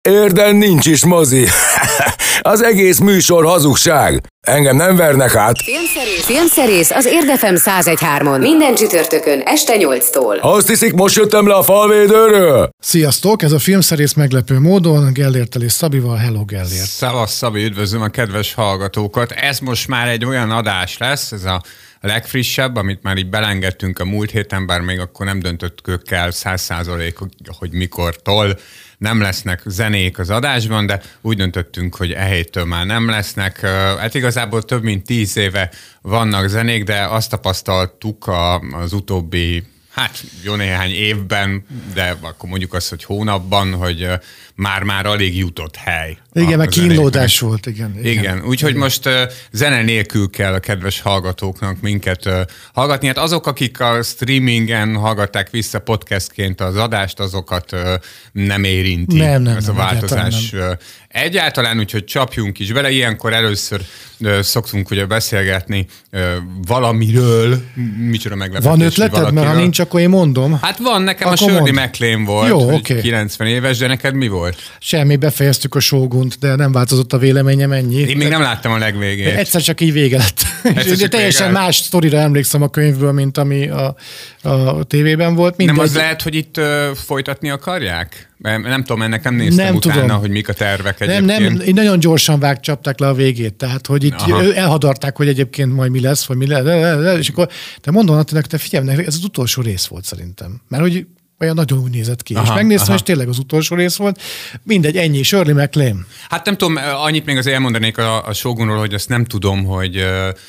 Érden nincs is mozi. Az egész műsor hazugság. Engem nem vernek át. Filmszerész az Érd FM 101.3-on. Minden csütörtökön este 8-tól. Azt hiszik, most jöttem le a falvédőről? Sziasztok, ez a Filmszerész meglepő módon, Gellérttel és Szabival. Hello, Gellért. Szevasz, Szabi, üdvözlöm a kedves hallgatókat. Ez most már egy olyan adás lesz, ez a legfrissebb, amit már így belengedtünk a múlt héten, bár még akkor nem döntöttük el 100%, hogy mikortól nem lesznek zenék az adásban, de úgy döntöttünk, hogy héttől már nem lesznek. Hát igazából több mint 10 éve vannak zenék, de azt tapasztaltuk az utóbbi, jó néhány évben, de akkor mondjuk azt, hogy hónapban, hogy már alig jutott hely. Igen, meg kínlódás volt, igen. Igen, úgyhogy most zene nélkül kell a kedves hallgatóknak minket hallgatni. Hát azok, akik a streamingen hallgatták vissza podcastként az adást, azokat nem érinti nem, ez a változás. Egyáltalán, úgyhogy csapjunk is bele. Ilyenkor először szoktunk ugye beszélgetni valamiről. Micsoda meglepetés. Van ötleted? Mert ha nincs, akkor én mondom. Hát van, nekem a Shirley MacLaine volt, jó, okay. 90 éves, de neked mi volt? Semmi, befejeztük a Shogunt, de nem változott a véleményem ennyi. Én még nem láttam a legvégét. Egyszer csak így vége lett. Teljesen más sztorira emlékszem a könyvből, mint ami a tévében volt. Nem az lehet, hogy itt folytatni akarják? Nem tudom, ennek nem néztem utána, hogy mik a tervek egyébként. Nem, nagyon gyorsan csapták le a végét, tehát hogy itt elhadarták, hogy egyébként majd mi lesz, vagy mi lesz, és akkor te mondom, Attinak, te figyelj, ez az utolsó rész volt szerintem. Mert hogy olyan nagyon úgy nézett ki. És megnéztem, és tényleg az utolsó rész volt. Mindegy, ennyi, Shirley MacLaine. Hát nem tudom, annyit még azért elmondanék a Shogunról, hogy azt nem tudom, hogy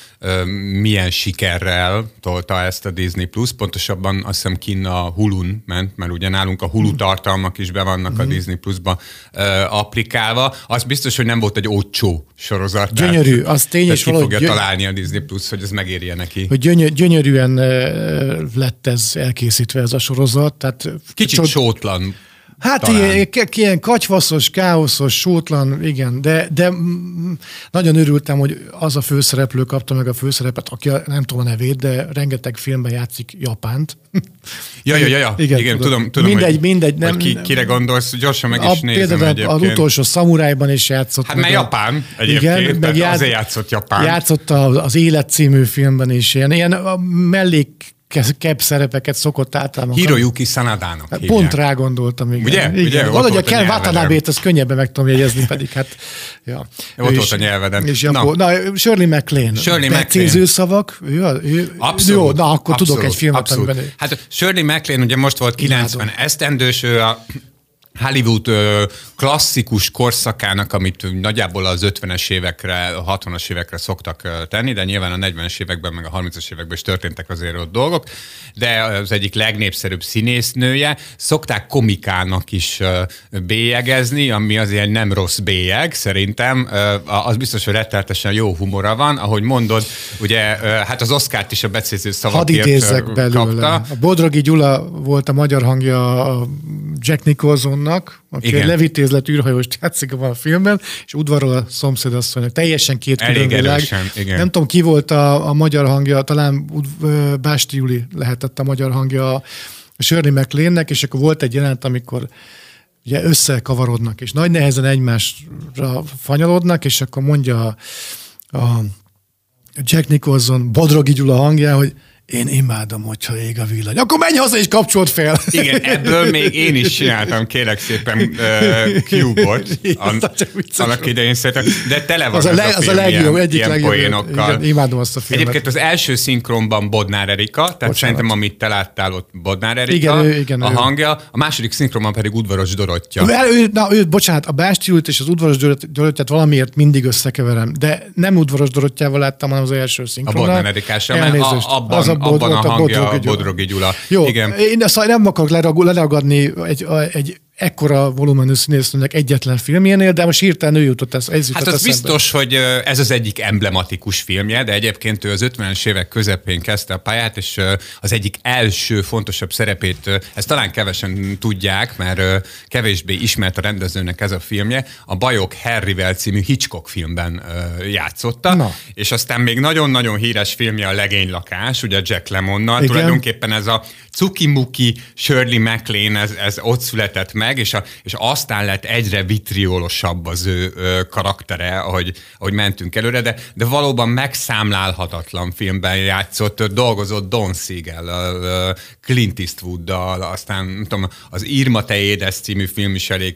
milyen sikerrel tolta ezt a Disney Plus. Pontosabban azt hiszem kinn a Hulun ment, mert ugye nálunk a Hulu tartalmak is be vannak a Disney Plusba applikálva. Az biztos, hogy nem volt egy olcsó sorozat. Gyönyörű, az tény, és ki fogja találni a Disney Plus, hogy ez megérje neki. Hogy gyönyörűen lett ez elkészítve ez a sorozat. Tehát kicsit sótlan. Hát ilyen katyvaszos, káoszos, sótlan, igen, de nagyon örültem, hogy az a főszereplő kapta meg a főszerepet, aki nem tudom a nevét, de rengeteg filmben játszik Japánt. Ja. Igen, tudom, mindegy, nem, hogy kire gondolsz, gyorsan meg is nézem például egyébként. Az utolsó szamurájban is játszott. Hát mert Japán egyébként, igen, meg azért játszott Japán. Játszott az Élet című filmben is, ilyen mellék szerepeket szokott általában. Hiroyuki Sanadának hívják. Pont rá gondoltam, igen. Ugye? Valahogy a Ken Watanabe-t az könnyebben meg tudom jegyezni, pedig hát... Ja. Ott volt a nyelveden. Shirley MacLaine. Precíző szavak. Abszolút. Jó, akkor tudok egy filmet, amiben... Hát Shirley MacLaine ugye most volt 90 esztendős, ő a Hollywood klasszikus korszakának, amit nagyjából az 50-es évekre, 60-as évekre szoktak tenni, de nyilván a 40-es években, meg a 30-as években is történtek azért ott dolgok, de az egyik legnépszerűbb színésznője. Szokták komikának is bélyegezni, ami azért nem rossz bélyeg, szerintem. Az biztos, hogy rettenetesen jó humora van. Ahogy mondod, ugye, hát az Oscart is a becéző szavakért kapta. A Bodrogi Gyula volt a magyar hangja a Jack Nicholsonnak, aki egy levitézlet űrhajóst játszik a filmben, és udvarol a szomszédasszonynak. Teljesen két külön világ. Nem tudom, ki volt a magyar hangja, talán Básti Juli lehetett a magyar hangja a Shirley MacLaine-nek, és akkor volt egy jelenet, amikor ugye összekavarodnak, és nagy nehezen egymásra fanyalodnak, és akkor mondja a Jack Nicholson Bodrogi Gyula hangján, hogy én imádom, hogyha ég a villany. Akkor menj haza és kapcsolt fel! Igen, ebből még én is csináltam, kérlek szépen, Cube-ot. Annak idején szerintem, de tele van az a legjobb, egyik legjobb poénokkal. Igen, imádom azt a filmet. Egyébként az első szinkronban Bodnár Erika, tehát szerintem, amit te láttál ott Bodnár Erika, igen, a hangja, a második szinkronban pedig Udvaros Dorottya. Bocsánat, a Básti Júlit és az Udvaros Dorottyát valamiért mindig összekeverem, de nem Udvaros Dorottjával láttam, hanem az első szinkronban. A Bodnár Erikásra, abban a hangja a Bodrogi Gyula. Jó, igen. Én azt nem akarok leragadni egy ekkora volumenű színésznőnek egyetlen filmjénél, de most hirtelen ő jutott ez jutott hát az eszembe. Biztos, hogy ez az egyik emblematikus filmje, de egyébként ő az 50-es évek közepén kezdte a pályát, és az egyik első fontosabb szerepét, ezt talán kevesen tudják, mert kevésbé ismert a rendezőnek ez a filmje, a Bajok Harryvel című Hitchcock filmben játszotta, és aztán még nagyon-nagyon híres filmje a Legénylakás, ugye Jack Lemmonnal, tulajdonképpen ez a cuki-muki Shirley MacLaine, ez ott született meg, meg, és aztán lett egyre vitriolosabb az ő karaktere, ahogy mentünk előre, de valóban megszámlálhatatlan filmben játszott, dolgozott Don Siegel, Clint Eastwooddal, aztán nem tudom, az Irma te édes című film is elég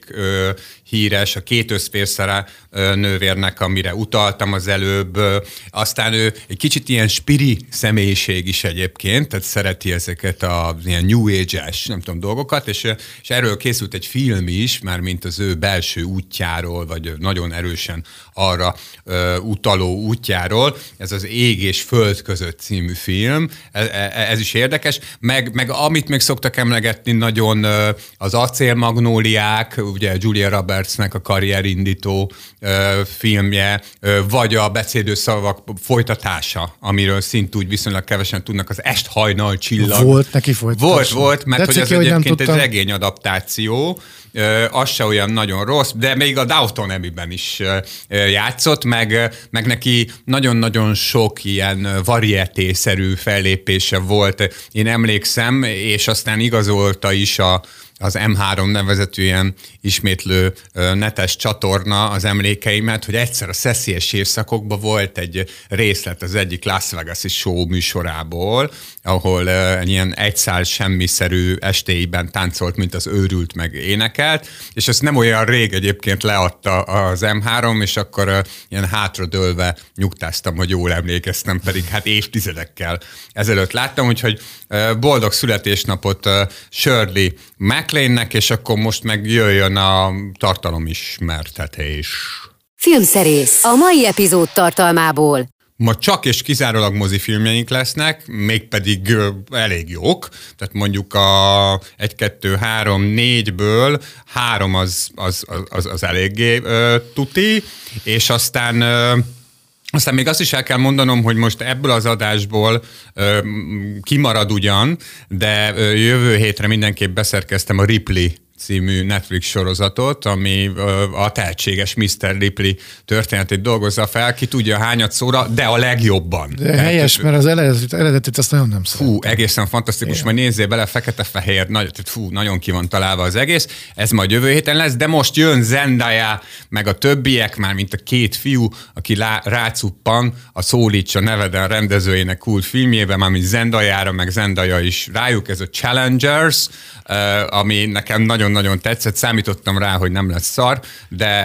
híres, a Két összférszere nővérnek, amire utaltam az előbb. Aztán ő egy kicsit ilyen spiri személyiség is egyébként, tehát szereti ezeket a ilyen New Age-es, nem tudom, dolgokat, és erről készült egy film is, már mint az ő belső útjáról, vagy nagyon erősen arra utaló útjáról. Ez az Ég és Föld között című film, ez is érdekes. Meg amit még szoktak emlegetni nagyon az Acélmagnóliák, ugye Julia Robertsnek a karrierindító filmje, vagy a Beszédő szavak folytatása, amiről szintúgy viszonylag kevesen tudnak, az Est-hajnal csillag. Volt neki folytatása. Volt, mert hogy ez egyébként egy regény adaptáció, az se olyan nagyon rossz, de még a Downton Abbey-ben is játszott, meg neki nagyon-nagyon sok ilyen varietészerű fellépése volt. Én emlékszem, és aztán igazolta is az M3 nevezetű ilyen ismétlő netes csatorna az emlékeimet, hogy egyszer a Szeszélyes évszakokban volt egy részlet az egyik Las Vegas-i show műsorából, ahol ilyen egyszál semmiszerű estéiben táncolt, mint az őrült, meg énekelt, és ezt nem olyan rég egyébként leadta az M3, és akkor ilyen hátradőlve nyugtáztam, hogy jól emlékeztem, pedig hát évtizedekkel ezelőtt láttam, úgyhogy boldog születésnapot Shirley MacLaine-nek, és akkor most meg jöjjön a tartalomismertetés. Filmszerész. A mai epizód tartalmából. Ma csak és kizárólag mozifilmjeink lesznek, mégpedig elég jók. Tehát mondjuk a 1, 2, 3, 4-ből 3 az eléggé tuti, és aztán még azt is el kell mondanom, hogy most ebből az adásból kimarad ugyan, de jövő hétre mindenképp beszerkeztem a Ripley című Netflix sorozatot, ami a tehetséges Mr. Ripley történetét dolgozza fel, ki tudja hányat szóra, de a legjobban. De helyes, mert az eredetit azt nagyon nem szeretem. Fú, egészen fantasztikus, majd nézzél bele, fekete-fehér, nagyon ki van találva az egész, ez majd jövő héten lesz, de most jön Zendaya, meg a többiek, már mint a 2 fiú, aki rácuppan a Szólítsa neveden rendezőjének kult filmjében, már mint Zendayára, meg Zendaya is rájuk, ez a Challengers, ami nekem nagyon-nagyon tetszett, számítottam rá, hogy nem lesz szar, de...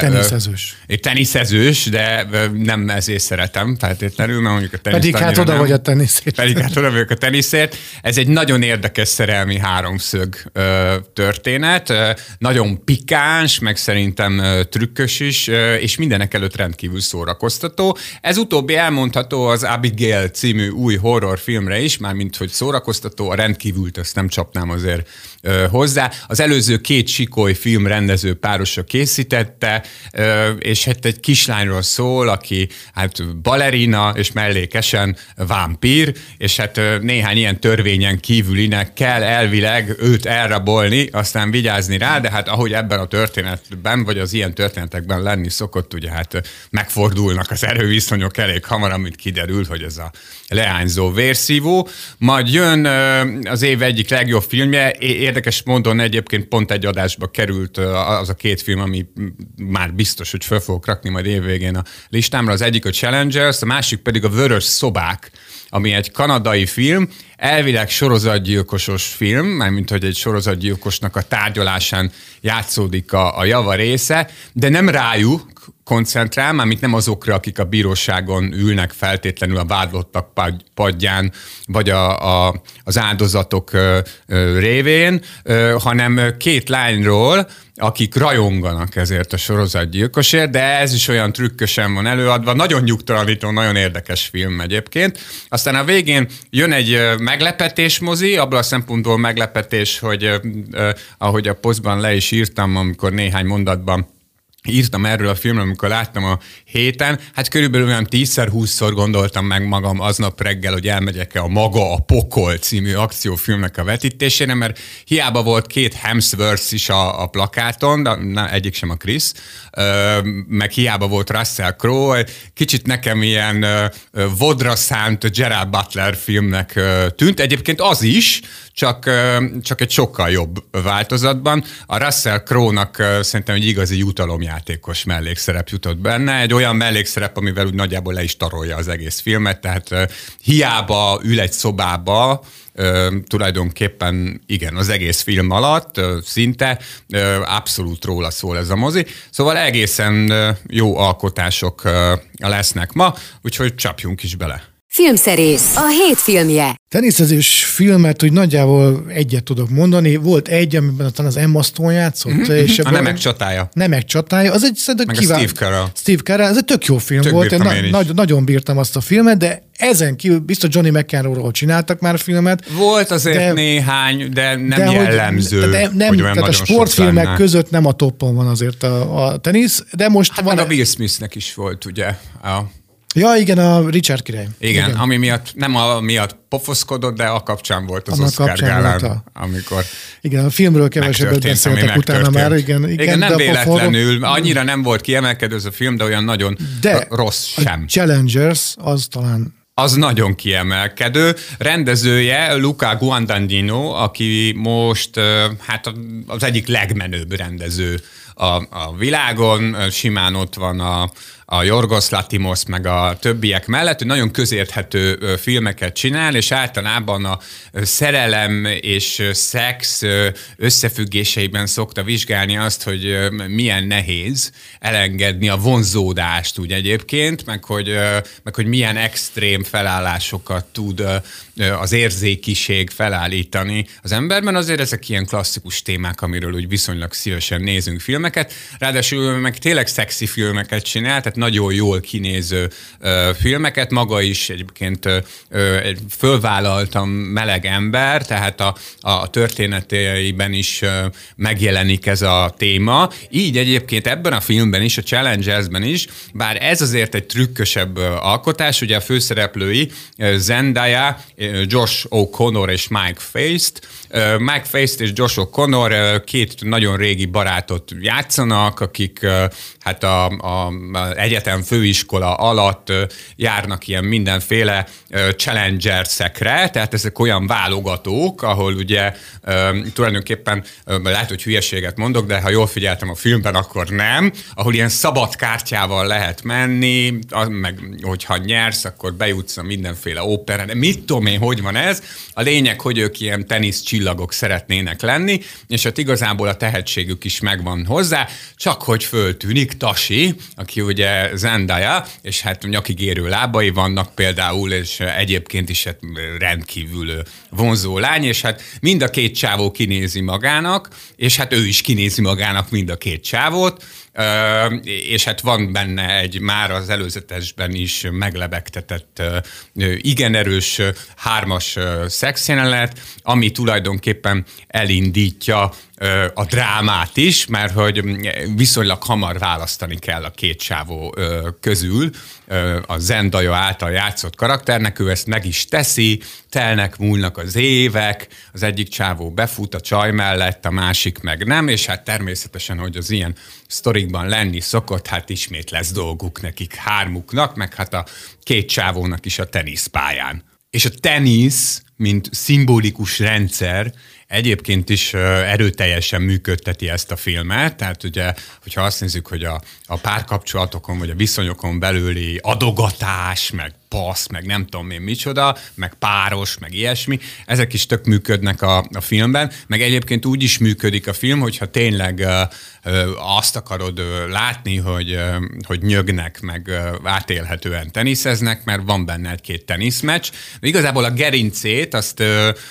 Teniszezős, de nem ezért szeretem feltétlenül, mert mondjuk a tenisz... Pedig hát oda vagy a teniszért. Pedig hát oda vagyok a teniszért. Ez egy nagyon érdekes szerelmi háromszög történet, nagyon pikáns, meg szerintem trükkös is, és mindenek előtt rendkívül szórakoztató. Ez utóbbi elmondható az Abigail című új horrorfilmre is, mármint hogy szórakoztató, a rendkívült ezt nem csapnám azért hozzá. Az előző 2 Sikoly film rendező párosa készítette, és hát egy kislányról szól, aki hát balerina, és mellékesen vámpír, és hát néhány ilyen törvényen kívülinek kell elvileg őt elrabolni, aztán vigyázni rá, de hát ahogy ebben a történetben, vagy az ilyen történetekben lenni szokott, ugye hát megfordulnak az erőviszonyok elég hamar, amit kiderül, hogy ez a leányzó vérszívó. Majd jön az év egyik legjobb filmje, érdekes módon egyébként pont egy adásba került az a 2 film, ami már biztos, hogy föl fogok rakni majd évvégén a listámra. Az egyik a Challengers, a másik pedig a Vörös szobák, ami egy kanadai film, elvileg sorozatgyilkosos film, mármint hogy egy sorozatgyilkosnak a tárgyalásán játszódik a java része, de nem rájuk koncentrál, mármint nem azokra, akik a bíróságon ülnek feltétlenül a vádlottak padján, vagy az áldozatok révén, hanem 2 lányról, akik rajonganak ezért a sorozatgyilkosért, de ez is olyan trükkösen van előadva, nagyon nyugtalanító, nagyon érdekes film egyébként. Aztán a végén jön egy meglepetés mozi, abból a szempontból meglepetés, hogy ahogy a posztban le is írtam, amikor néhány mondatban írtam erről a filmről, amikor láttam a héten, hát körülbelül olyan 10-20-szor gondoltam meg magam aznap reggel, hogy elmegyek-e a Maga a Pokol című akciófilmnek a vetítésére, mert hiába volt 2 Hemsworth is a plakáton, de egyik sem a Chris, meg hiába volt Russell Crowe, kicsit nekem ilyen vodra szánt Gerard Butler filmnek tűnt. Egyébként az is, csak egy sokkal jobb változatban. A Russell Crowe-nak szerintem egy igazi jutalomjátékos mellékszerep jutott benne. Egy olyan mellékszerep, amivel úgy nagyjából le is tarolja az egész filmet, tehát hiába ül egy szobába, tulajdonképpen igen, az egész film alatt szinte abszolút róla szól ez a mozi. Szóval egészen jó alkotások lesznek ma, úgyhogy csapjunk is bele. Filmszerész, a hét filmje. Teniszezős filmet úgy nagyjából egyet tudok mondani. Volt egy, amiben talán az Emma Stone játszott. És a Nemek csatája. Nemek csatája. Az egy meg a Steve Carell. Steve Carell, ez egy tök jó film volt. Nagyon bírtam azt a filmet, de ezen kívül biztos Johnny McEnroe-ról csináltak már filmet. Volt azért néhány, de nem jellemző. Tehát a sportfilmek között nem a toppon van azért a tenisz, de most hát van a Will Smithnek is volt, ugye, ja, igen, a Richard király. Igen, ami miatt, nem miatt pofoszkodott, de a kapcsán volt az Oscar gálán, amikor igen, a filmről kevesebbet beszéltek utána már, igen, nem véletlenül, annyira nem volt kiemelkedő ez a film, de olyan nagyon rossz sem. A Challengers, az talán az nagyon kiemelkedő. Rendezője Luca Guadagnino, aki most hát az egyik legmenőbb rendező a világon, simán ott van a Yorgos Lanthimos meg a többiek mellett, ő nagyon közérthető filmeket csinál, és általában a szerelem és szex összefüggéseiben szokta vizsgálni azt, hogy milyen nehéz elengedni a vonzódást úgy egyébként, meg hogy milyen extrém felállásokat tud az érzékiség felállítani az emberben. Azért ezek ilyen klasszikus témák, amiről úgy viszonylag szívesen nézünk filmeket. Ráadásul meg tényleg szexi filmeket csinál, tehát nagyon jól kinéző filmeket. Maga is egyébként fölvállaltam meleg ember, tehát a történeteiben is megjelenik ez a téma. Így egyébként ebben a filmben is, a Challengersben is, bár ez azért egy trükkösebb alkotás, ugye a főszereplői Zendaya, Josh O'Connor és Mike Faist. Mike Faist és Josh O'Connor 2 nagyon régi barátot játszanak, akik hát a egyetem főiskola alatt járnak ilyen mindenféle challengersekre, tehát ezek olyan válogatók, ahol ugye tulajdonképpen lehet, hogy hülyeséget mondok, de ha jól figyeltem a filmben, akkor nem, ahol ilyen szabad kártyával lehet menni, meg hogyha nyersz, akkor bejutsz a mindenféle óperán, de mit tudom én, hogy van ez? A lényeg, hogy ők ilyen teniszcsillagok szeretnének lenni, és hát igazából a tehetségük is megvan hozzá, csak hogy föltűnik Tashi, aki ugye Zendaya, és hát nyakigérő lábai vannak például, és egyébként is hát rendkívül vonzó lány, és hát mind a 2 csávó kinézi magának, és hát ő is kinézi magának mind a 2 csávót, és hát van benne egy már az előzetesben is meglebegtetett igen erős 3-as szexjelenet, ami tulajdonképpen elindítja a drámát is, mert hogy viszonylag hamar választani kell a 2 csávó közül a Zendaya által játszott karakternek, ő ezt meg is teszi, telnek, múlnak az évek, az egyik csávó befut a csaj mellett, a másik meg nem, és hát természetesen, hogy az ilyen sztorikban lenni szokott, hát ismét lesz dolguk nekik 3-uknak, meg hát a 2 csávónak is a teniszpályán. És a tenisz, mint szimbolikus rendszer, egyébként is erőteljesen működteti ezt a filmet, tehát ugye, hogyha azt nézzük, hogy a párkapcsolatokon, vagy a viszonyokon belüli adogatás, meg passz, meg nem tudom én micsoda, meg páros, meg ilyesmi, ezek is tök működnek a filmben, meg egyébként úgy is működik a film, hogyha tényleg azt akarod látni, hogy nyögnek, meg átélhetően teniszeznek, mert van benne 1-2 teniszmeccs. De igazából a gerincét azt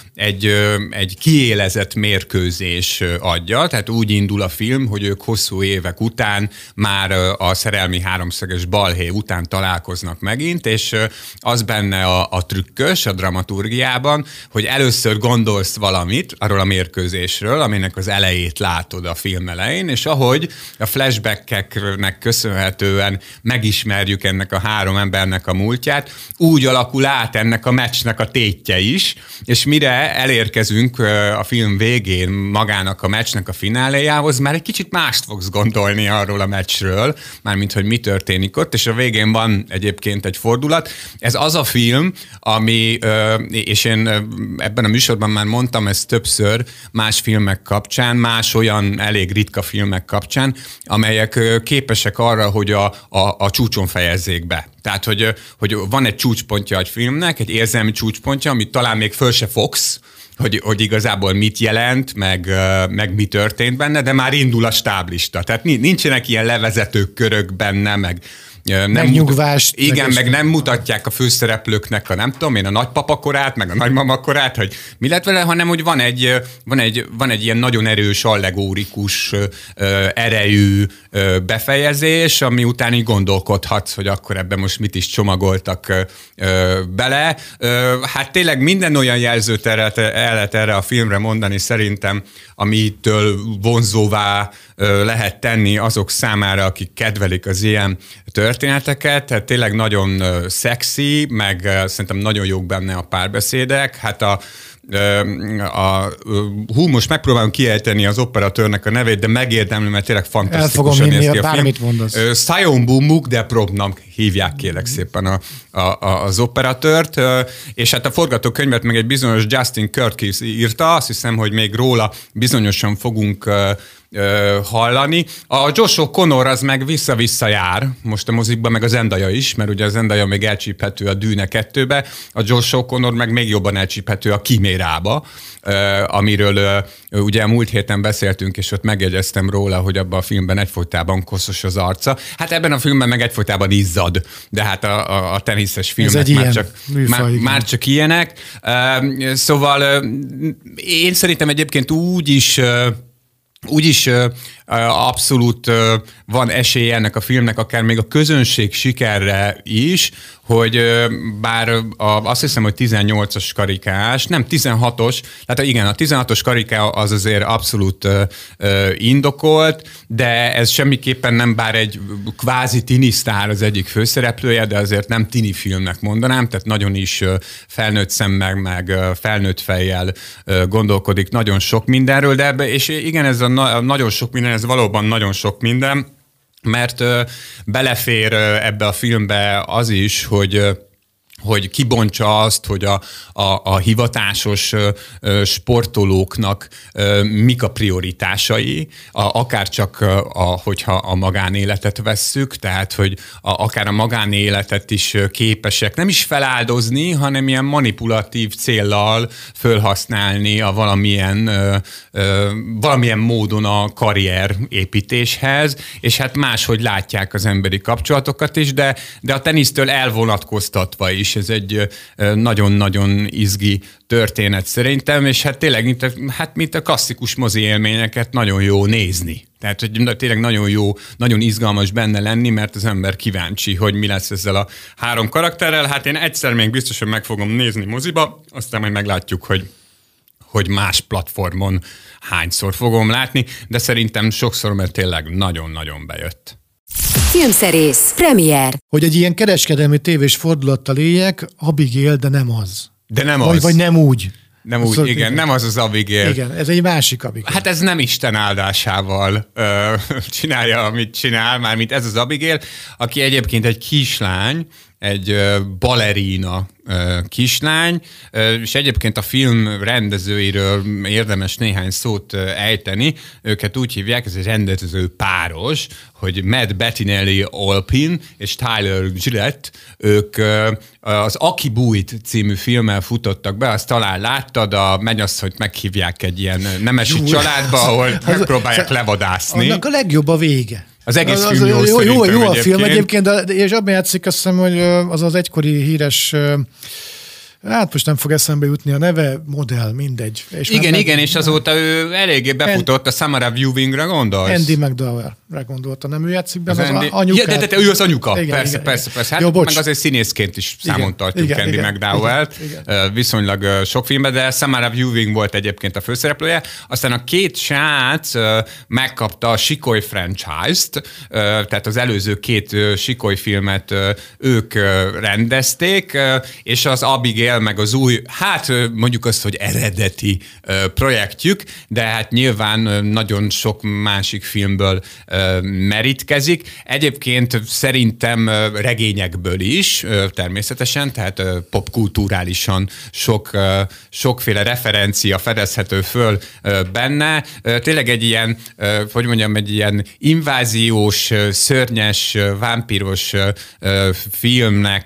egy kiélezett mérkőzés adja, tehát úgy indul a film, hogy ők hosszú évek után már a szerelmi háromszöges balhé után találkoznak megint, és az benne a trükkös a dramaturgiában, hogy először gondolsz valamit arról a mérkőzésről, aminek az elejét látod a film elején, és ahogy a flashbackeknek köszönhetően megismerjük ennek a 3 embernek a múltját, úgy alakul át ennek a meccsnek a tétje is, és mire elérkezünk a film végén magának a meccsnek a fináléjához, már egy kicsit mást fogsz gondolni arról a meccsről, mármint, hogy mi történik ott, és a végén van egyébként egy fordulat. Ez az a film, ami, és én ebben a műsorban már mondtam ezt többször, más filmek kapcsán, más olyan elég ritka filmek kapcsán, amelyek képesek arra, hogy a csúcson fejezzék be. Tehát, hogy van egy csúcspontja egy filmnek, egy érzelmi csúcspontja, amit talán még föl se fogsz, hogy igazából mit jelent, meg mi történt benne, de már indul a stáblista. Tehát nincsenek ilyen levezető körök benne, meg megnyugvást. Igen, meg nem mutatják a főszereplőknek a nem tudom én, a nagypapa korát, meg a nagymama korát, hogy mi lett vele, hanem hogy van egy ilyen nagyon erős, allegórikus, erejű befejezés, ami után így gondolkodhatsz, hogy akkor ebben most mit is csomagoltak bele. Hát tényleg minden olyan jelzőt el lehet erre a filmre mondani szerintem, amitől vonzóvá lehet tenni azok számára, akik kedvelik az ilyen történeteket. Tehát tényleg nagyon szexi, meg szerintem nagyon jók benne a párbeszédek. Hát most megpróbálom kiejteni az operatőrnek a nevét, de megérdemli, mert tényleg fantasztikusan néz ki a bármit mondasz. Sayonbu Mukdepropnak hívják kérlek szépen az operatőrt, és hát a forgatókönyvet meg egy bizonyos Justin Curtis írta, azt hiszem, hogy még róla bizonyosan fogunk hallani. A Josh O'Connor az meg vissza-vissza jár, most a mozikban, meg a Zendaya is, mert ugye a Zendaya még elcsíphető a Dűne 2-be, a Josh O'Connor meg még jobban elcsíphető a Kimérába, amiről ugye múlt héten beszéltünk, és ott megjegyeztem róla, hogy abban a filmben egyfolytában koszos az arca. Hát ebben a filmben meg egyfolytában izzad, de hát a teniszes filmek már csak ilyenek. Szóval én szerintem egyébként úgy is abszolút van esélye ennek a filmnek, akár még a közönség sikerre is, hogy bár azt hiszem, hogy 18-as karikás, nem 16-os, tehát igen, a 16-os kariká az azért abszolút indokolt, de ez semmiképpen nem, bár egy kvázi tini sztár az egyik főszereplője, de azért nem tini filmnek mondanám, tehát nagyon is felnőtt szemmel, meg felnőtt fejjel gondolkodik nagyon sok mindenről, de és igen, ez a nagyon sok minden, ez valóban nagyon sok minden, mert belefér ebbe a filmbe az is, hogy kibontsa azt, hogy a hivatásos sportolóknak mik a prioritásai, akár csak hogyha a magánéletet vesszük, tehát hogy akár a magánéletet is képesek nem is feláldozni, hanem ilyen manipulatív céllal fölhasználni a valamilyen módon a karrierépítéshez, és hát máshogy látják az emberi kapcsolatokat is, de a tenisztől elvonatkoztatva is. Ez egy nagyon-nagyon izgi történet szerintem, és hát tényleg mint a klasszikus mozi élményeket nagyon jó nézni. Tehát, hogy tényleg nagyon jó, nagyon izgalmas benne lenni, mert az ember kíváncsi, hogy mi lesz ezzel a 3 karakterrel. Hát én egyszer még biztosan meg fogom nézni moziba, aztán majd meglátjuk, hogy más platformon hányszor fogom látni, de szerintem sokszor, mert tényleg nagyon-nagyon bejött. Filmszerész, premier. Hogy egy ilyen kereskedelmi tévés fordulattal éljek, Abigail, de nem az. De nem az. Vagy nem úgy. Nem úgy, igen, nem az Abigail. Igen, ez egy másik Abigail. Hát ez nem Isten áldásával csinálja, amit csinál, mármint ez az Abigail, aki egyébként egy kislány, egy ballerina kislány, és egyébként a film rendezőiről érdemes néhány szót ejteni. Őket úgy hívják, ez egy rendező páros, hogy Matt Bettinelli-Olpin és Tyler Gillette, ők az Aki Bújt című filmmel futottak be, azt talán láttad, megy az, hogy meghívják egy ilyen nemesi családba, ahol megpróbálják levadászni. Annak a legjobb a vége. Az egész film jó a film egyébként, és abban játszik, azt hiszem, hogy az egykori híres hát most nem fog eszembe jutni a neve, modell, mindegy. És igen, és azóta ő eléggé befutott a Samara Weavingre, gondolsz? Andy McDowell-re gondolta, nem ő játszik benne az anyukát? Ja, de ő az anyuka, persze. Hát jó, meg azért színészként is számon tartjuk Andy McDowell-t, viszonylag sok filmben, de Samara Weaving volt egyébként a főszereplője. Aztán a két srác megkapta a Sikoly franchise-t, tehát az előző két Sikoly filmet ők rendezték, és az Abigail meg az új, hát mondjuk azt, hogy eredeti projektjük, de hát nyilván nagyon sok másik filmből merítkezik. Egyébként szerintem regényekből is természetesen, tehát popkulturálisan sokféle referencia fedezhető föl benne. Tényleg egy ilyen, hogy mondjam, egy ilyen inváziós, szörnyes, vámpíros filmnek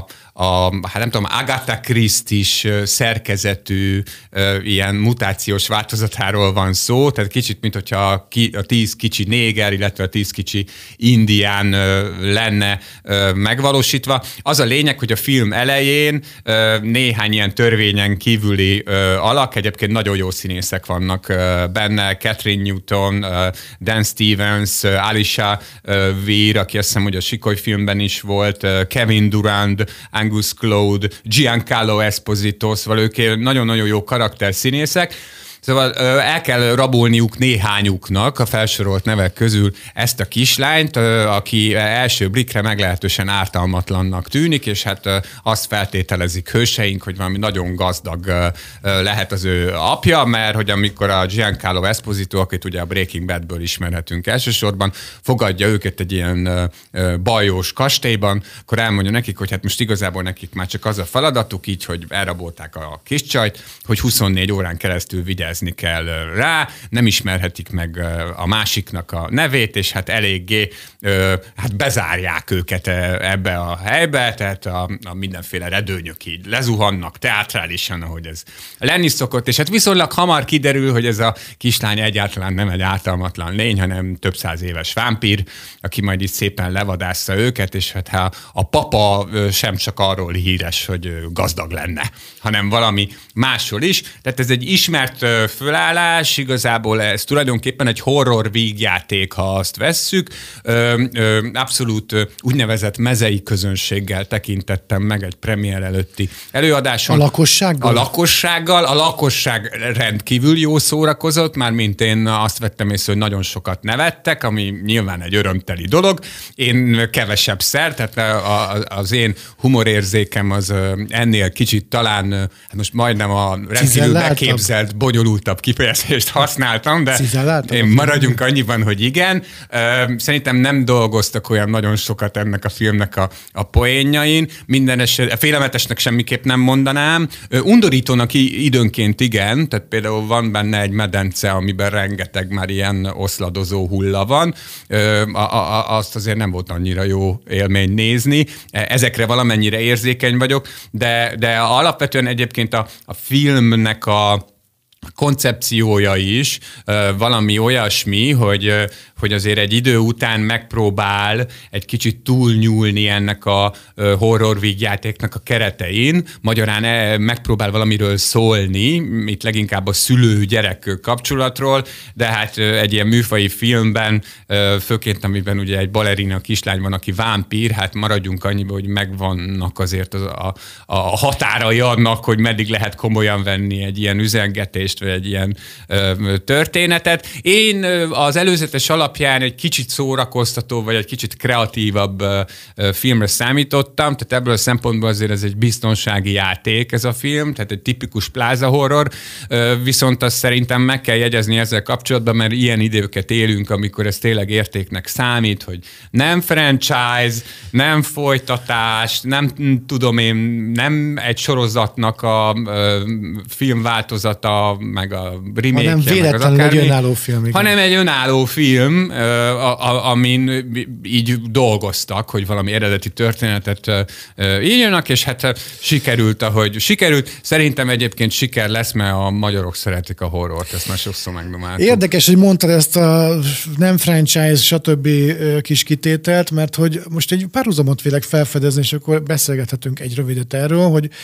hát nem tudom, Agatha Christie-s szerkezetű ilyen mutációs változatáról van szó, tehát kicsit, mint hogyha a 10 kicsi néger, illetve a 10 kicsi indián lenne megvalósítva. Az a lényeg, hogy a film elején néhány ilyen törvényen kívüli alak, egyébként nagyon jó színészek vannak benne, Catherine Newton, Dan Stevens, Alicia Weir, aki azt hiszem, hogy a Sikoly filmben is volt, Kevin Durand, Angus Cloud, Giancarlo Esposito, szóval ők nagyon-nagyon jó karakterszínészek. Szóval el kell rabolniuk néhányuknak a felsorolt nevek közül ezt a kislányt, aki első blikre meglehetősen ártalmatlannak tűnik, és hát azt feltételezik hőseink, hogy valami nagyon gazdag lehet az ő apja, mert hogy amikor a Giancarlo Esposito, akit ugye a Breaking Badből ismerhetünk elsősorban, fogadja őket egy ilyen bajós kastélyban, akkor elmondja nekik, hogy hát most igazából nekik már csak az a feladatuk, így, hogy elrabolták a kis csajt, hogy 24 órán keresztül vigyázz kell rá, nem ismerhetik meg a másiknak a nevét, és hát eléggé hát bezárják őket ebbe a helybe, tehát a mindenféle redőnyök így lezuhannak teátrálisan, ahogy ez lenni szokott, és hát viszonylag hamar kiderül, hogy ez a kislány egyáltalán nem egy ártalmatlan lény, hanem több száz éves vámpír, aki majd itt szépen levadásza őket, és hát a papa sem csak arról híres, hogy gazdag lenne, hanem valami másról is. Tehát ez egy ismert fölállás, igazából ez tulajdonképpen egy horror vígjáték, ha azt vesszük. Abszolút úgynevezett mezei közönséggel tekintettem meg egy premier előtti előadáson. A lakossággal? A lakossággal. A lakosság rendkívül jó szórakozott, mármint én azt vettem észre, hogy nagyon sokat nevettek, ami nyilván egy örömteli dolog. Én kevesebb szer, tehát az én humorérzékem az ennél kicsit talán, hát most majdnem a rendkívül beképzelt, bonyolultabb kifejezést használtam, de én maradjunk annyiban, hogy igen. Szerintem nem dolgoztak olyan nagyon sokat ennek a filmnek a poénjain. Minden esetben félelmetesnek semmiképp nem mondanám. Undorítónak időnként igen, tehát például van benne egy medence, amiben rengeteg már ilyen oszladozó hulla van. Azt azért nem volt annyira jó élmény nézni. Ezekre valamennyire érzékeny vagyok, de alapvetően egyébként a filmnek a koncepciója is valami olyasmi, hogy azért egy idő után megpróbál egy kicsit túlnyúlni ennek a horror vígjátéknak a keretein, magyarán megpróbál valamiről szólni, itt leginkább a szülő-gyerek kapcsolatról, de hát egy ilyen műfaji filmben, főként amiben ugye egy balerina kislány van, aki vámpír, hát maradjunk annyiba, hogy megvannak azért a határai annak, hogy meddig lehet komolyan venni egy ilyen üzengetést, vagy egy ilyen történetet. Én az előzetes alapján egy kicsit szórakoztató, vagy egy kicsit kreatívabb filmre számítottam, tehát ebből a szempontból azért ez egy biztonsági játék ez a film, tehát egy tipikus pláza horror, viszont azt szerintem meg kell jegyezni ezzel kapcsolatban, mert ilyen időket élünk, amikor ez tényleg értéknek számít, hogy nem franchise, nem folytatás, nem tudom én, nem egy sorozatnak a filmváltozata, meg a remake-je, hanem véletlenül egy önálló film. Igen. Hanem egy önálló film, amin így dolgoztak, hogy valami eredeti történetet írjanak, és hát sikerült, ahogy sikerült. Szerintem egyébként siker lesz, mert a magyarok szeretik a horrort, ezt már sokszor megdomáltuk. Érdekes, hogy mondtad ezt a nem franchise, stb. Kis kitételt, mert hogy most egy párhuzamot vélek felfedezni, és akkor beszélgethetünk egy rövidet erről, hogy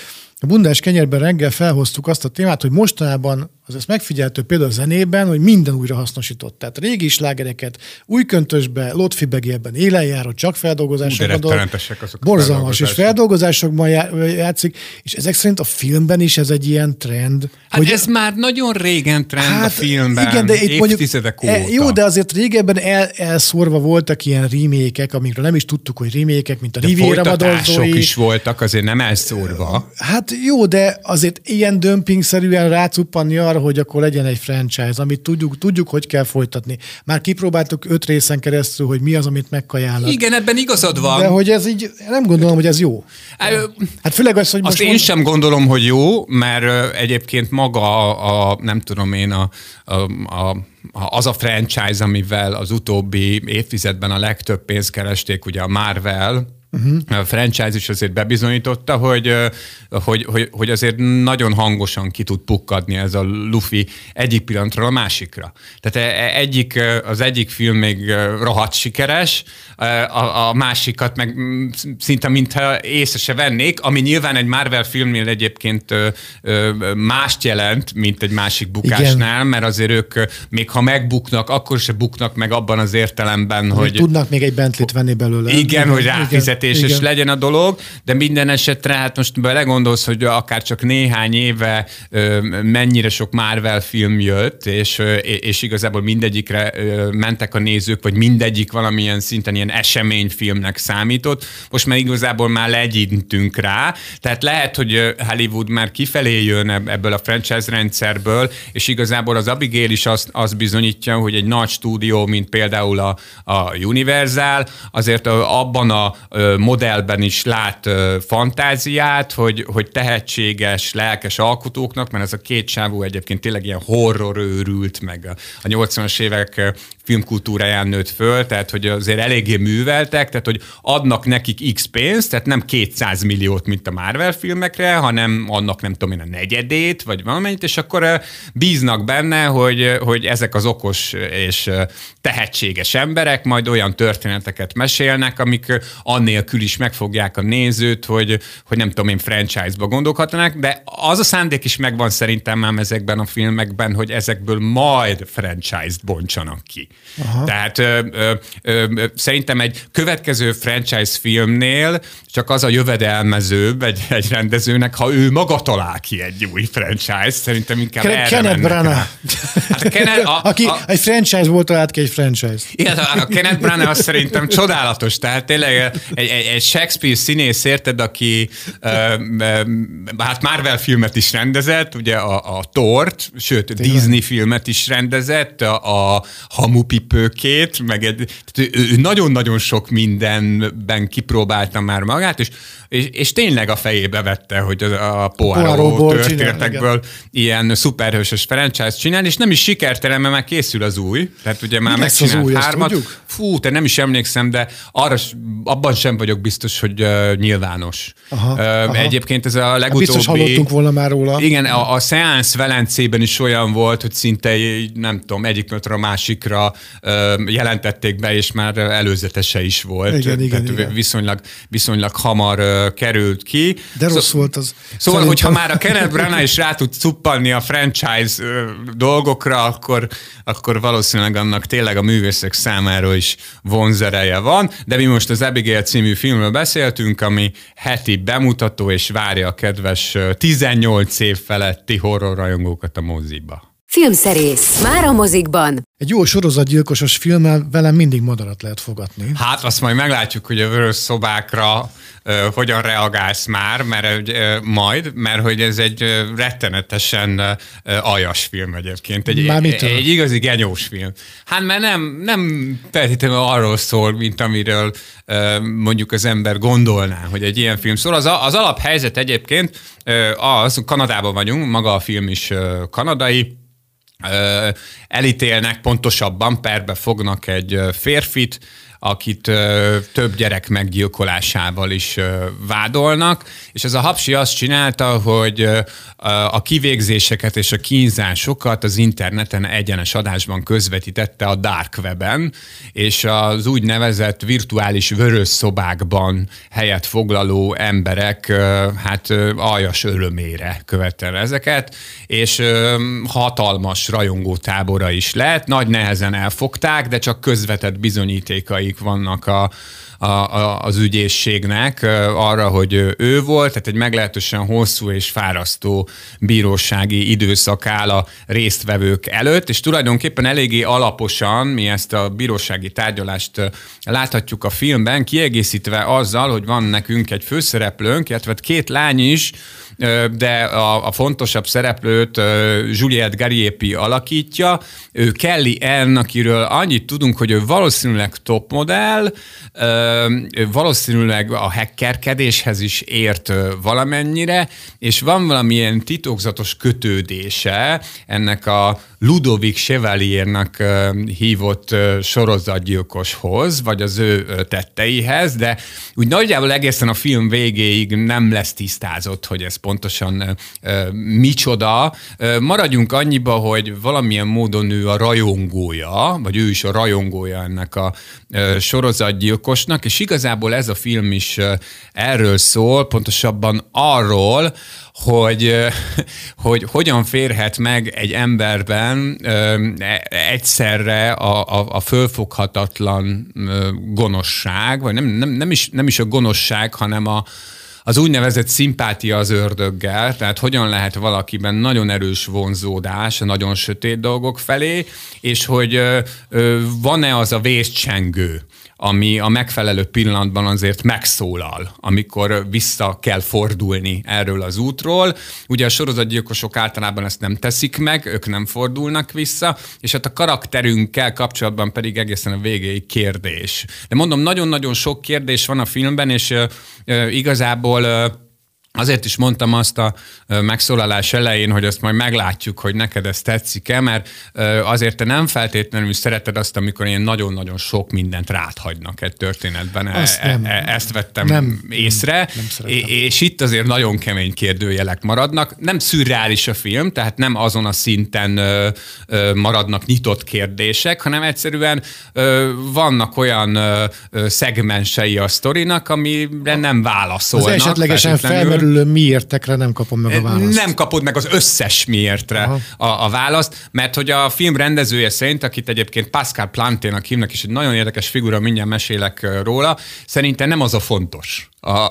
A Bundás kenyérben reggel felhoztuk azt a témát, hogy mostanában az ezt megfigyeltő például a zenében, hogy minden újra hasznosított. Tehát régi slágereket új köntösbe, lotfibegélben élenjáró, csak feldolgozásokban borzalmas, és feldolgozásokban játszik, és ezek szerint a filmben is ez egy ilyen trend. Hát hogy ez már nagyon régen trend a filmben, igen, de évtizedek óta. Jó, de azért régebben elszórva voltak ilyen remake-ek, amikről nem is tudtuk, hogy remake-ek, mint a Riviera vadonzói. Is voltak, azért nem elszórva. Hát jó, de azért ilyen dömpingszerűen rácuppanni arra, hogy akkor legyen egy franchise, amit tudjuk, hogy kell folytatni. Már kipróbáltuk 5 részen keresztül, hogy mi az, amit megkajánlak. Igen, ebben igazad van. De hogy ez így, nem gondolom, hogy ez jó. Hát főleg az, hogy most... Azt én sem gondolom, hogy jó, mert egyébként maga nem tudom én, az a franchise, amivel az utóbbi évtizedben a legtöbb pénzt keresték, ugye a Marvel, a franchise is azért bebizonyította, hogy azért nagyon hangosan ki tud pukkadni ez a lufi egyik pillanatról a másikra. Tehát az egyik film még rohadt sikeres, a másikat meg szinte mintha észre se vennék, ami nyilván egy Marvel filmnél egyébként mást jelent, mint egy másik bukásnál, igen. Mert azért ők még ha megbuknak, akkor se buknak meg abban az értelemben, hogy... Tudnak még egy Bentlit venni belőle. Igen, hogy ráfizetéses legyen a dolog, de minden esetre, hát most belegondolsz, hogy akár csak néhány éve mennyire sok Marvel film jött, és igazából mindegyikre mentek a nézők, vagy mindegyik valamilyen szinten ilyen eseményfilmnek számított. Most már igazából már legyintünk rá, tehát lehet, hogy Hollywood már kifelé jön ebből a franchise rendszerből, és igazából az Abigail is azt bizonyítja, hogy egy nagy stúdió, mint például a Universal, azért abban a modellben is lát fantáziát, hogy tehetséges, lelkes alkotóknak, mert ez a két sávú egyébként tényleg ilyen horror őrült, meg a 80-as évek filmkultúráján nőtt föl, tehát hogy azért eléggé műveltek, tehát hogy adnak nekik X pénzt, tehát nem 200 milliót, mint a Marvel filmekre, hanem annak nem tudom én a negyedét, vagy valamennyit, és akkor bíznak benne, hogy ezek az okos és tehetséges emberek majd olyan történeteket mesélnek, amik annélkül is megfogják a nézőt, hogy nem tudom én franchise-ba gondolhatnak, de az a szándék is megvan szerintem már ezekben a filmekben, hogy ezekből majd franchise-t bontsanak ki. Aha. Tehát szerintem egy következő franchise filmnél csak az a jövedelmezőbb egy rendezőnek, ha ő maga talál ki egy új franchise, szerintem inkább erre Kenneth Branagh. Aki egy franchise volt, talált ki egy franchise. Igen, a Kenneth Branagh az szerintem csodálatos, tehát tényleg egy Shakespeare színész, érted, aki hát Marvel filmet is rendezett, ugye a Thort, sőt Disney filmet is rendezett, a Hamupipőkét, meg ő nagyon-nagyon sok mindenben kipróbálta már magát, és tényleg a fejébe vette, hogy a Poirot történetekből ilyen szuperhősös franchise csinál, és nem is sikertelen, mert már készül az új. Tehát ugye már megcsinált 3. Fú, te nem is emlékszem, de abban sem vagyok biztos, hogy nyilvános. Aha. Egyébként ez a legutóbbi... Biztos hallottunk volna már róla. Igen, a Seance Velencében is olyan volt, hogy szinte, nem tudom, egyik napra a másikra jelentették be, és már előzetese is volt. Igen. Viszonylag hamar került ki. De rossz volt az. Szóval, hogyha már a Kenneth Branagh is rá tud cuppanni a franchise dolgokra, akkor valószínűleg annak tényleg a művészek számára is vonzereje van, de mi most az Abigail című filmről beszéltünk, ami heti bemutató, és várja a kedves 18 év feletti horrorrajongókat a moziba. Filmszerész. Már a mozikban. Egy jó sorozatgyilkosos filmmel velem mindig madarat lehet fogatni. Hát azt majd meglátjuk, hogy a Vörös szobákra hogyan reagálsz már, mert hogy ez egy rettenetesen aljas film egyébként. Egy igazi genyós film. Hát mert nem feltétlenül arról szól, mint amiről mondjuk az ember gondolná, hogy egy ilyen film szól. Az alaphelyzet egyébként Kanadában vagyunk, maga a film is kanadai, elítélnek, pontosabban perbe fognak egy férfit, akit több gyerek meggyilkolásával is vádolnak, és ez a hapsi azt csinálta, hogy a kivégzéseket és a kínzásokat az interneten egyenes adásban közvetítette a Dark Weben, és az úgynevezett virtuális vörös szobákban helyet foglaló emberek hát aljas örömére követte ezeket, és hatalmas rajongótábora is lett, nagy nehezen elfogták, de csak közvetett bizonyítékaik vannak az ügyészségnek arra, hogy ő volt, tehát egy meglehetősen hosszú és fárasztó bírósági időszak áll a résztvevők előtt, és tulajdonképpen eléggé alaposan mi ezt a bírósági tárgyalást láthatjuk a filmben, kiegészítve azzal, hogy van nekünk egy főszereplőnk, illetve 2 lány is, de a fontosabb szereplőt Juliette Gariepi alakítja. Ő Kelly Ann, akiről annyit tudunk, hogy ő valószínűleg topmodell, valószínűleg a hackerkedéshez is ért valamennyire, és van valamilyen titokzatos kötődése ennek a Ludovic Chevaliernek hívott sorozatgyilkoshoz, vagy az ő tetteihez, de úgy nagyjából egészen a film végéig nem lesz tisztázott, hogy ez pontosan micsoda. Maradjunk annyiba, hogy valamilyen módon ő a rajongója, vagy ő is a rajongója ennek a sorozatgyilkosnak, és igazából ez a film is erről szól, pontosabban arról, hogy hogyan férhet meg egy emberben egyszerre a fölfoghatatlan gonoszság, vagy nem is a gonoszság, hanem az úgynevezett szimpátia az ördöggel, tehát hogyan lehet valakiben nagyon erős vonzódás a nagyon sötét dolgok felé, és hogy van-e az a vészcsengő, ami a megfelelő pillanatban azért megszólal, amikor vissza kell fordulni erről az útról. Ugye a sorozatgyilkosok általában ezt nem teszik meg, ők nem fordulnak vissza, és hát a karakterünkkel kapcsolatban pedig egészen a végéig kérdés. De mondom, nagyon-nagyon sok kérdés van a filmben, és igazából azért is mondtam azt a megszólalás elején, hogy azt majd meglátjuk, hogy neked ez tetszik-e, mert azért te nem feltétlenül szereted azt, amikor ilyen nagyon-nagyon sok mindent ráthagynak egy történetben. Ezt vettem észre, és itt azért nagyon kemény kérdőjelek maradnak. Nem szürreális a film, tehát nem azon a szinten maradnak nyitott kérdések, hanem egyszerűen vannak olyan szegmensei a sztorinak, amire nem válaszolnak. Az esetlegesen felmerülő miértekre nem kapom meg a választ. Nem kapod meg az összes miértre a választ, mert hogy a film rendezője szerint, akit egyébként Pascal Planténak hívnak, és egy nagyon érdekes figura, mindjárt mesélek róla, szerintem nem az a fontos,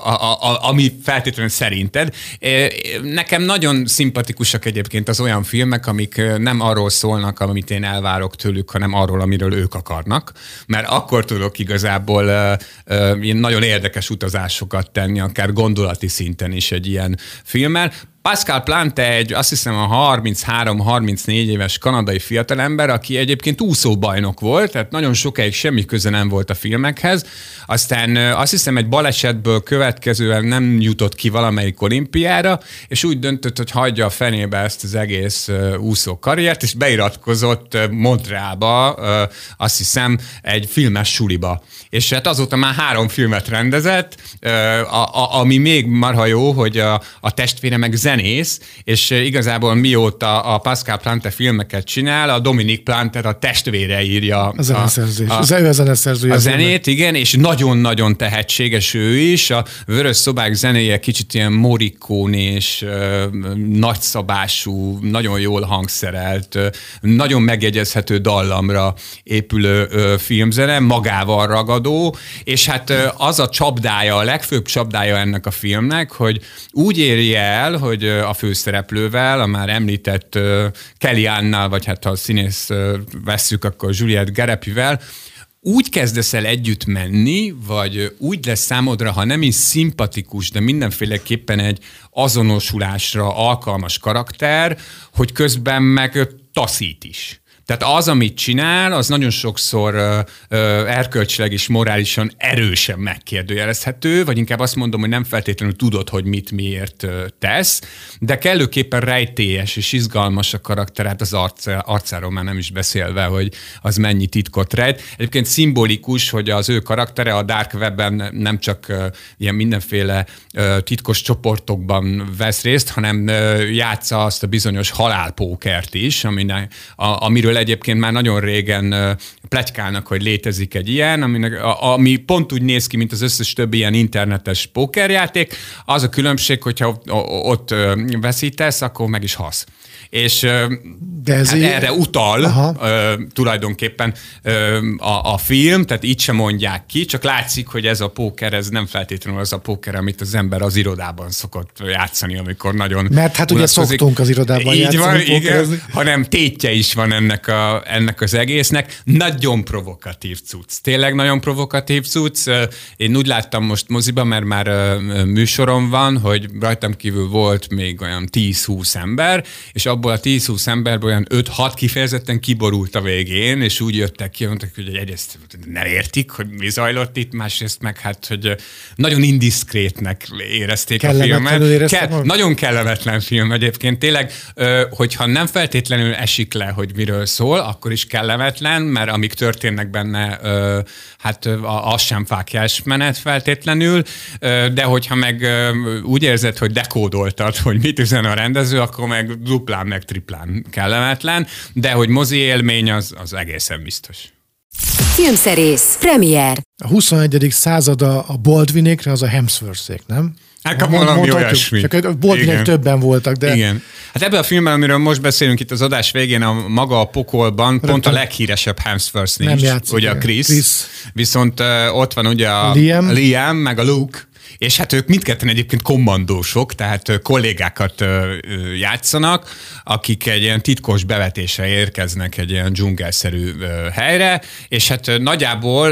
ami feltétlenül szerinted. Nekem nagyon szimpatikusak egyébként az olyan filmek, amik nem arról szólnak, amit én elvárok tőlük, hanem arról, amiről ők akarnak, mert akkor tudok igazából nagyon érdekes utazásokat tenni, akár gondolati szinten is egy ilyen filmmel. Pascal Plante azt hiszem a 33-34 éves kanadai fiatalember, aki egyébként úszóbajnok volt, tehát nagyon sokáig semmi köze nem volt a filmekhez. Aztán azt hiszem egy balesetből következően nem jutott ki valamelyik olimpiára, és úgy döntött, hogy hagyja a fenébe ezt az egész úszó karriert, és beiratkozott Montrealba, azt hiszem egy filmes suliba. És hát azóta már 3 filmet rendezett, ami még marha jó, hogy a testvére meg zenész, és igazából mióta a Pascal Plante filmeket csinál, a Dominique Planter a testvére írja a zeneszerzője. A zenét, igen, és nagyon-nagyon tehetséges ő is. A Vörös Szobák zenéje kicsit ilyen Morricone-s, nagyszabású, nagyon jól hangszerelt, nagyon megjegyezhető dallamra épülő filmzene, magával ragadó, és hát az a csapdája, a legfőbb csapdája ennek a filmnek, hogy úgy éri el, hogy a főszereplővel, a már említett Kelly Annal, vagy hát ha a színész vesszük, akkor Juliette Garepivel, úgy kezdesz el együtt menni, vagy úgy lesz számodra, ha nem is szimpatikus, de mindenféleképpen egy azonosulásra alkalmas karakter, hogy közben meg taszít is. Tehát az, amit csinál, az nagyon sokszor erkölcsileg és morálisan erősen megkérdőjelezhető, vagy inkább azt mondom, hogy nem feltétlenül tudod, hogy mit miért tesz, de kellőképpen rejtélyes és izgalmas a karakter, hát az arcáról már nem is beszélve, hogy az mennyi titkot rejt. Egyébként szimbolikus, hogy az ő karaktere a Dark Webben nem csak ilyen mindenféle titkos csoportokban vesz részt, hanem játsza azt a bizonyos halálpókert is, amiről egyébként már nagyon régen pletykálnak, hogy létezik egy ilyen, ami pont úgy néz ki, mint az összes többi ilyen internetes pókerjáték. Az a különbség, hogyha ott veszítesz, akkor meg is halsz. És hát erre utal tulajdonképpen a film, tehát így sem mondják ki, csak látszik, hogy ez a póker, ez nem feltétlenül az a póker, amit az ember az irodában szokott játszani, amikor nagyon... Mert hát ugye szoktunk az irodában játszani. Így van, igen, hanem tétje is van ennek az egésznek. Nagyon provokatív cucc. Tényleg nagyon provokatív cucc. Én úgy láttam most moziban, mert már műsorom van, hogy rajtam kívül volt még olyan 10-20 ember, és abból a 10-20 emberből olyan 5-6 kifejezetten kiborult a végén, és úgy jöttek ki, mondták, hogy egyrészt nem értik, hogy mi zajlott itt, másrészt meg hát, hogy nagyon indiszkrétnek érezték a filmet. Nagyon kellemetlen film egyébként. Tényleg, hogyha nem feltétlenül esik le, hogy miről szól, akkor is kellemetlen, mert amik történnek benne, hát az sem fáklyás menet feltétlenül, de hogyha meg úgy érzed, hogy dekódoltad, hogy mit üzen a rendező, akkor meg duplán, meg triplán kellemetlen, de hogy mozi élmény az egészen biztos. Filmszerész, premier. A 21. század a Baldwinékre, az a Hemsworthsék, nem? Hát valami olyasmi. Csak a Baldwinek többen voltak, de... Igen. Hát ebben a filmben, amiről most beszélünk itt az adás végén, a maga a pokolban, pont a leghíresebb Hemsworth nincs. Nem játszik. Ugye a Chris. Viszont ott van ugye a Liam, meg a Luke. És hát ők mindketten egyébként kommandósok, tehát kollégákat játszanak, akik egy ilyen titkos bevetésre érkeznek egy ilyen dzsungelszerű helyre, és hát nagyjából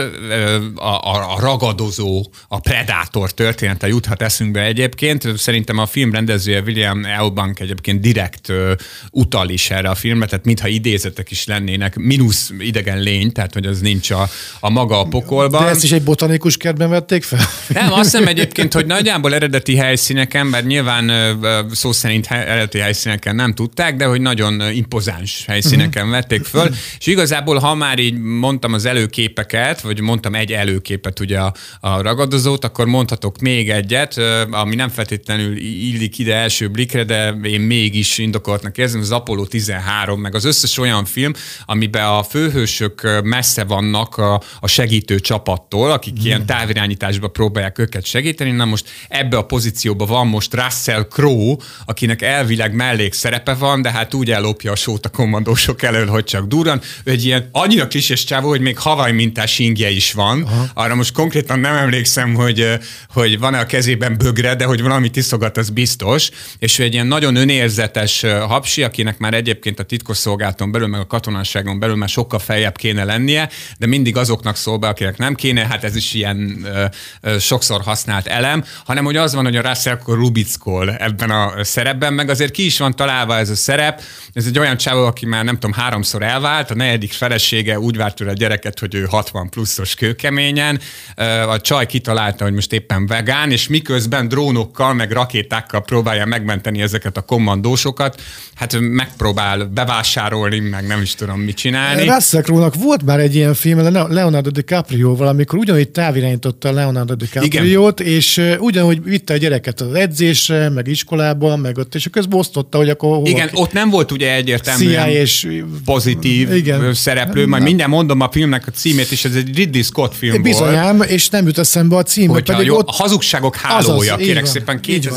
a ragadozó, a predátor története juthat eszünkbe egyébként. Szerintem a film rendezője William Eubank egyébként direkt utal is erre a filmre, tehát mintha idézetek is lennének, mínusz idegen lény, tehát hogy az nincs a maga a pokolban. De ezt is egy botanikus kertben vették fel? Nem, azt hiszem egyébként, hogy nagyjából eredeti helyszíneken, mert nyilván szó szerint eredeti helyszíneken nem tudták, de hogy nagyon impozáns helyszíneken vették föl, és igazából, ha már így mondtam az előképeket, vagy mondtam egy előképet ugye a ragadozót, akkor mondhatok még egyet, ami nem feltétlenül illik ide első blikre, de én mégis indokoltnak érzem, az Apollo 13, meg az összes olyan film, amiben a főhősök messze vannak a segítő csapattól, akik ilyen távirányításba próbálják őket segíteni. Na most ebbe a pozícióban van most Russell Crowe, akinek elvileg mellékszerepe van, de hát úgy ellopja a sót a kommandósok elől, hogy csak durran. Ő egy ilyen annyira klisés csávó, hogy még Hawaii mintás ingje is van. Aha. Arra most konkrétan nem emlékszem, hogy van-e a kezében bögre, de hogy valami tiszogat, az biztos. És ő egy ilyen nagyon önérzetes hapsi, akinek már egyébként a titkosszolgálaton belül, meg a katonasságon belül már sokkal feljebb kéne lennie, de mindig azoknak szól be, akinek nem kéne, hát ez is ilyen sokszor használt elem, hanem hogy az van, hogy a Russell rubickol ebben a szerepben, meg azért ki is van találva ez a szerep. Ez egy olyan csávó, aki már nem tudom, 3-szor elvált, a 4. felesége úgy várt tőle a gyereket, hogy ő 60 pluszos kőkeményen, a csaj kitalálta, hogy most éppen vegán, és miközben drónokkal, meg rakétákkal próbálja megmenteni ezeket a kommandósokat, hát megpróbál bevásárolni, meg nem is tudom mit csinálni. Russell Crowe-nak volt már egy ilyen film, Leonardo DiCaprio-val, amikor ugyanúgy távirányította Leonardo DiCaprio-t, és ugyanúgy vitte a gyereket az edzésre, meg iskolába, meg ott, és közben osztotta, hogy akkor hova... Igen, ott nem volt ugye egyértelműen és pozitív szereplő, majd minden mondom a filmnek a címét, és ez egy Ridley Scott film Bizonyám, volt. És nem jut eszembe a cím. Pedig ott... A hazugságok hálója, kérek szépen,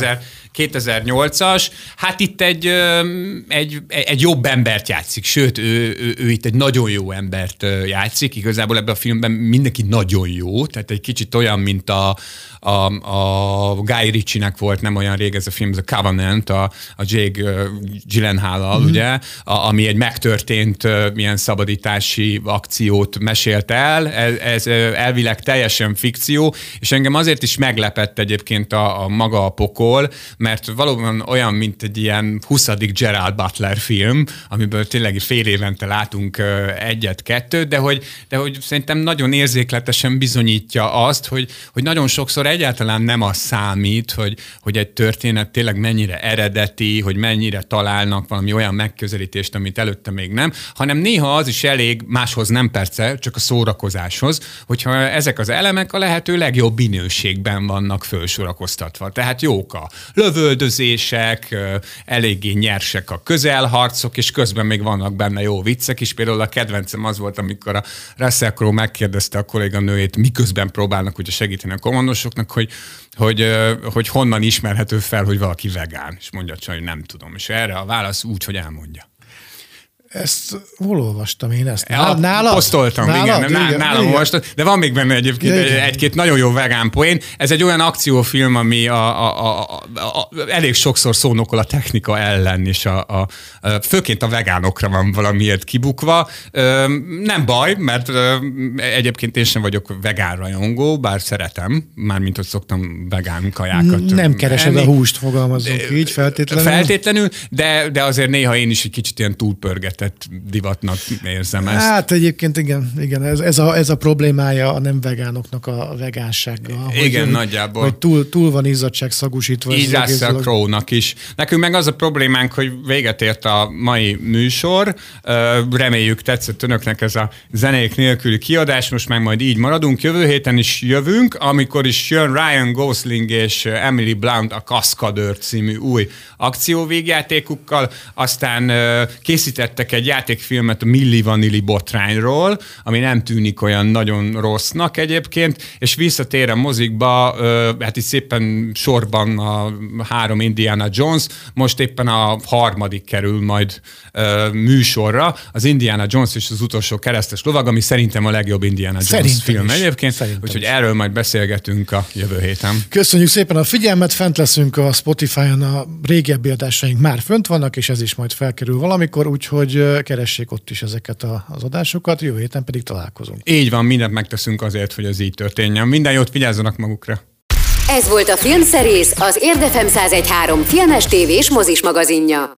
2008-as, hát itt egy jobb embert játszik, sőt, ő itt egy nagyon jó embert játszik, igazából ebben a filmben mindenki nagyon jó, tehát egy kicsit olyan, mint a Guy Ritchie-nek volt nem olyan rég ez a film, ez a Covenant, a Jake Gyllenhaal-al, ugye, ami egy megtörtént ilyen szabadítási akciót mesélt el, ez elvileg teljesen fikció, és engem azért is meglepett egyébként a maga a pokol, mert valóban olyan, mint egy ilyen 20. Gerard Butler film, amiből tényleg fél évente látunk egyet-kettőt, de hogy szerintem nagyon érzékletesen bizonyítja azt, hogy nagyon sokszor egyáltalán nem az számít, hogy egy történet tényleg mennyire eredeti, hogy mennyire találnak valami olyan megközelítést, amit előtte még nem, hanem néha az is elég, máshoz nem persze, csak a szórakozáshoz, hogyha ezek az elemek a lehető legjobb minőségben vannak fölsorakoztatva. Tehát jók a lövöldözések, eléggé nyersek a közelharcok, és közben még vannak benne jó viccek is. Például a kedvencem az volt, amikor a Russell Crowe megkérdezte a kolléganőjét, miközben próbálnak ugye segíteni a kommandosoknak, hogy honnan ismerhető fel, hogy valaki vegán. És mondja csak, hogy nem tudom. És erre a válasz úgy, hogy elmondja. Ezt hol olvastam én ezt? Nálad? Posztoltam, nálam olvastam, de van még benne egyébként egy-két nagyon jó vegán poén. Ez egy olyan akciófilm, ami elég sokszor szónokol a technika ellen, és főként a vegánokra van valamiért kibukva. Nem baj, mert egyébként én sem vagyok vegán rajongó, bár szeretem, mármint hogy szoktam vegán kajákat nem keresed a húst, fogalmazunk így feltétlenül. Feltétlenül, de azért néha én is egy kicsit ilyen túlpörgetett divatnak érzem ezt. Hát egyébként igen, ez a problémája a nem vegánoknak a vegánsággal. Igen, nagyjából. Hogy túl van izzadságszagúsítva. Így Russell Crowe-nak is. Nekünk meg az a problémánk, hogy véget ért a mai műsor. Reméljük tetszett önöknek ez a zenék nélküli kiadás, most meg majd így maradunk. Jövő héten is jövünk, amikor is jön Ryan Gosling és Emily Blunt a Kaszkadőr című új akcióvégjátékukkal, aztán készítettek egy játékfilmet a Milli Vanilli botrányról, ami nem tűnik olyan nagyon rossznak egyébként, és visszatér a mozikba, hát itt szépen sorban a 3 Indiana Jones, most éppen a 3. kerül majd műsorra, az Indiana Jones és az utolsó keresztes lovag, ami szerintem a legjobb Indiana Jones film egyébként, úgyhogy erről majd beszélgetünk a jövő héten. Köszönjük szépen a figyelmet, fent leszünk a Spotify-on, a régebbi adásaink már fönt vannak, és ez is majd felkerül valamikor, úgyhogy keressék ott is ezeket az adásokat, jövő héten pedig találkozunk. Így van, mindent megteszünk azért, hogy ez így történjen. Minden jót, vigyázzanak magukra! Ez volt a Filmszerész, az Érdefem 101.3 filmes, tévés, mozis magazinja.